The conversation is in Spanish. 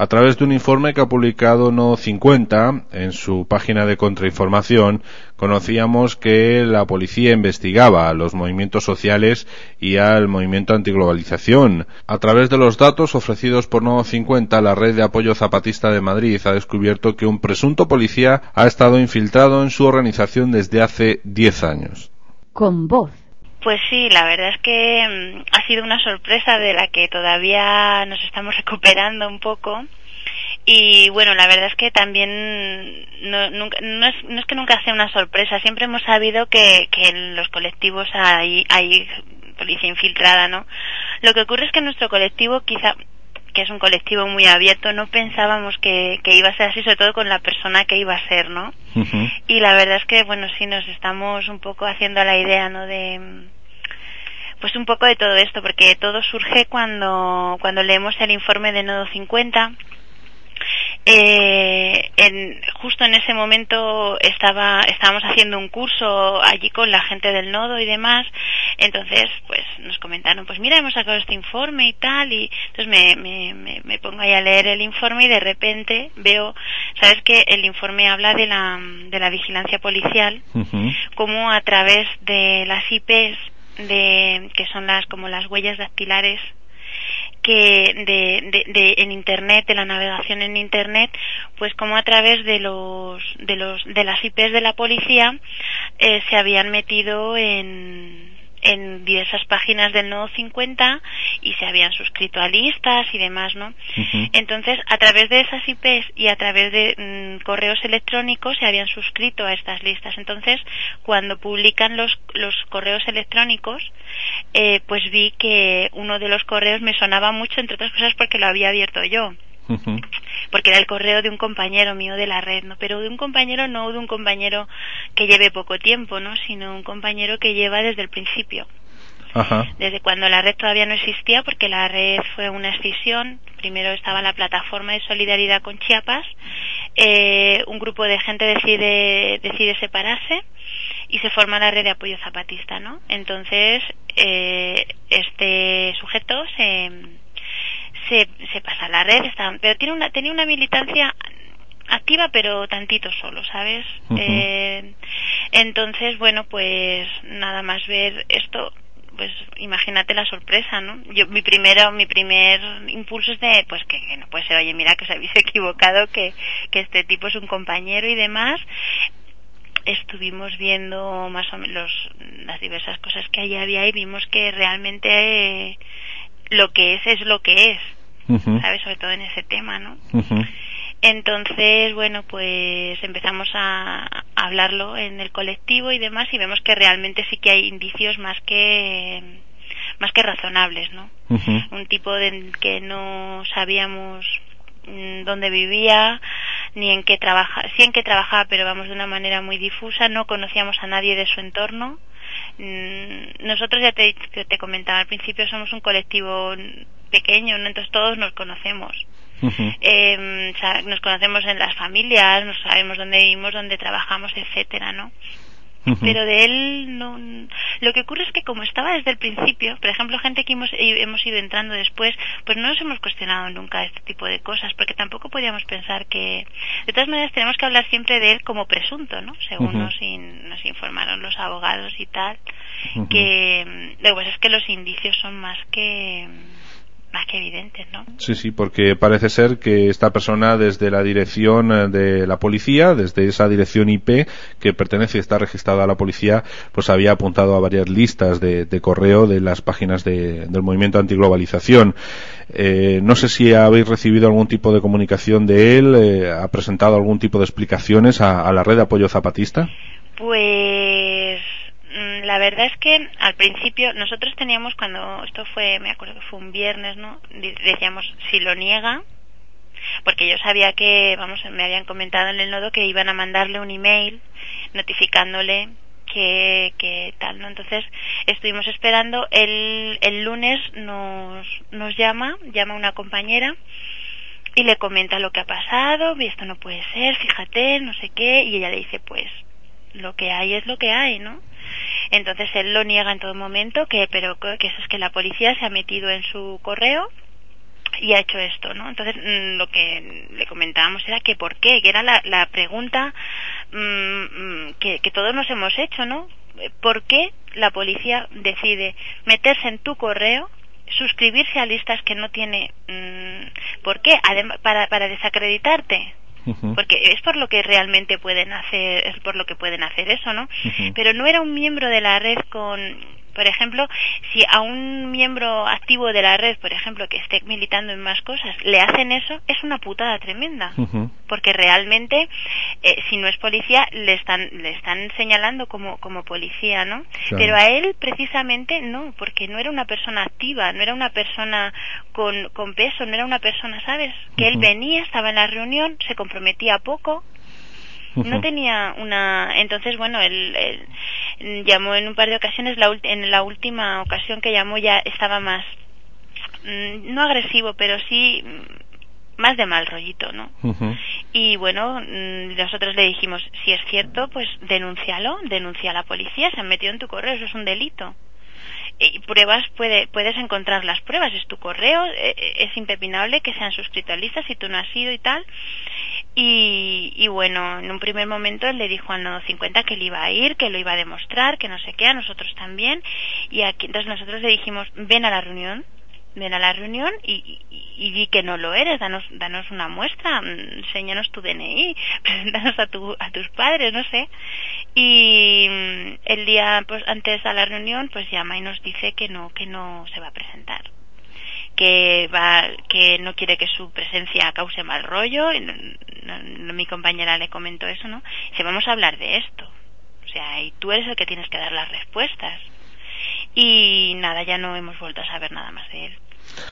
A través de un informe que ha publicado No 50 en su página de contrainformación, conocíamos que la policía investigaba a los movimientos sociales y al movimiento antiglobalización. A través de los datos ofrecidos por No 50, la red de apoyo zapatista de Madrid ha descubierto que un presunto policía ha estado infiltrado en su organización desde hace 10 años. Con voz. Pues sí, la verdad es que ha sido una sorpresa de la que todavía nos estamos recuperando un poco. Y bueno, la verdad es que también no es que nunca sea una sorpresa. Siempre hemos sabido que en los colectivos hay policía infiltrada, ¿no? Lo que ocurre es que en nuestro colectivo, quizá, que es un colectivo muy abierto, no pensábamos que iba a ser así, sobre todo con la persona que iba a ser, ¿no? Uh-huh. Y la verdad es que, bueno, sí nos estamos un poco haciendo la idea, ¿no? Pues un poco de todo esto, porque todo surge cuando leemos el informe de Nodo 50. Justo en ese momento estábamos haciendo un curso allí con la gente del nodo y demás. Entonces pues nos comentaron, pues mira, hemos sacado este informe y tal, y entonces me pongo ahí a leer el informe y de repente veo, sabes que el informe habla de la vigilancia policial, uh-huh, como a través de las IPs que son como las huellas dactilares que en internet, de la navegación en internet, pues como a través de las IPs de la policía se habían metido en diversas páginas del Nodo 50 y se habían suscrito a listas y demás, ¿no? Uh-huh. Entonces, a través de esas IPs y a través de correos electrónicos se habían suscrito a estas listas. Entonces, cuando publican los correos electrónicos, pues vi que uno de los correos me sonaba mucho, entre otras cosas porque lo había abierto yo. Uh-huh. Porque era el correo de un compañero mío de la red, ¿no? Pero de un compañero, no de un compañero que lleve poco tiempo, ¿no? Sino un compañero que lleva desde el principio. Uh-huh. Desde cuando la red todavía no existía, porque la red fue una escisión. Primero estaba la plataforma de solidaridad con Chiapas, un grupo de gente decide separarse y se forma la red de apoyo zapatista, ¿no? Entonces este sujeto se pasa a la red, pero tenía una militancia activa, pero tantito solo, ¿sabes? Uh-huh. Entonces, bueno, pues nada más ver esto, pues imagínate la sorpresa, ¿no? Mi primer impulso es pues que no puede ser, oye, mira que os habéis equivocado, que este tipo es un compañero y demás. Estuvimos viendo más o menos las diversas cosas que allí había y vimos que realmente lo que es lo que es, uh-huh, ¿sabes? Sobre todo en ese tema, ¿no? Uh-huh. Entonces, bueno, pues empezamos a hablarlo en el colectivo y demás, y vemos que realmente sí que hay indicios más que razonables, ¿no? Uh-huh. Un tipo que no sabíamos dónde vivía, ni en qué trabajaba, sí en qué trabajaba, pero vamos, de una manera muy difusa, no conocíamos a nadie de su entorno. Nosotros, ya te comentaba al principio, somos un colectivo pequeño, ¿no? Entonces todos nos conocemos. Uh-huh. Nos conocemos en las familias, nos sabemos dónde vivimos, dónde trabajamos, etcétera, ¿no? Uh-huh. Pero de él no. Lo que ocurre es que como estaba desde el principio, por ejemplo, gente que hemos ido entrando después, pues no nos hemos cuestionado nunca este tipo de cosas, porque tampoco podíamos pensar que, de todas maneras, tenemos que hablar siempre de él como presunto, ¿no? Según uh-huh, nos informaron los abogados y tal, uh-huh, que lo que pasa es que los indicios son más que evidentes, ¿no? Sí, porque parece ser que esta persona, desde la dirección de la policía, desde esa dirección IP que pertenece y está registrada a la policía, pues había apuntado a varias listas de correo de las páginas del movimiento antiglobalización. No sé si habéis recibido algún tipo de comunicación de él, ha presentado algún tipo de explicaciones a la red de apoyo zapatista. Pues la verdad es que al principio nosotros teníamos, cuando esto fue, me acuerdo que fue un viernes, ¿no? Decíamos, si lo niega, porque yo sabía que, me habían comentado en el nodo que iban a mandarle un email notificándole que tal, ¿no? Entonces estuvimos esperando. El lunes nos llama una compañera y le comenta lo que ha pasado, y esto no puede ser, fíjate, no sé qué, y ella le dice, pues lo que hay es lo que hay, ¿no? Entonces él lo niega en todo momento, pero que eso es que la policía se ha metido en su correo y ha hecho esto, ¿no? Entonces lo que le comentábamos era que por qué, que era la pregunta que todos nos hemos hecho, ¿no? ¿Por qué la policía decide meterse en tu correo, suscribirse a listas que no tiene? ¿Por qué? Además, para desacreditarte. Porque es por lo que realmente pueden hacer, es por lo que pueden hacer eso, ¿no? Pero no era un miembro de la red por ejemplo, si a un miembro activo de la red, por ejemplo, que esté militando en más cosas, le hacen eso, es una putada tremenda. Porque realmente, si no es policía, le están señalando como policía, ¿no? Claro. Pero a él, precisamente, no, porque no era una persona activa, no era una persona con peso, no era una persona, ¿sabes? Que él venía, estaba en la reunión, se comprometía poco, no tenía entonces bueno, él llamó en un par de ocasiones, en la última ocasión que llamó ya estaba más no agresivo, pero sí más de mal rollito, ¿no? Y bueno, nosotros le dijimos, si es cierto, pues denuncia a la policía, se han metido en tu correo, eso es un delito. Y pruebas, puedes encontrar las pruebas, es tu correo, es impepinable que se han suscrito a listas si tú no has sido y tal. Y bueno, en un primer momento él le dijo al Nodo 50 que él iba a ir, que lo iba a demostrar, que no sé qué, a nosotros también. Y aquí, entonces nosotros le dijimos, ven a la reunión y di que no lo eres, danos una muestra, enséñanos tu DNI, preséntanos a tus padres, no sé. Y el día pues antes a la reunión pues llama y nos dice que no se va a presentar, que no quiere que su presencia cause mal rollo. Mi compañera le comentó eso, ¿no? Dice, vamos a hablar de esto, o sea, y tú eres el que tienes que dar las respuestas. Y nada, ya no hemos vuelto a saber nada más de él.